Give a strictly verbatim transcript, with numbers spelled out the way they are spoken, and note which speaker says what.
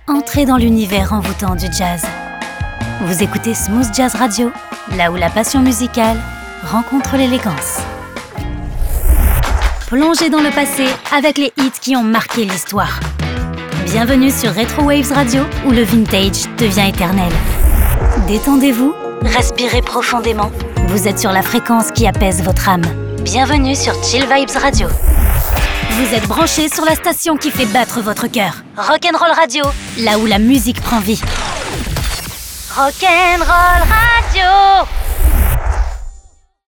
Speaker 1: Entrez dans l'univers envoûtant du jazz. Vous écoutez Smooth Jazz Radio, là où la passion musicale rencontre l'élégance. Plongez dans le passé avec les hits qui ont marqué l'histoire. Bienvenue sur Retro Waves Radio, où le vintage devient éternel. Détendez-vous, respirez profondément. Vous êtes sur la fréquence qui apaise votre âme. Bienvenue sur Chill Vibes Radio. Vous êtes branchés sur la station qui fait battre votre cœur. Rock'n'Roll Radio, là où la musique prend vie. Rock'n'Roll Radio.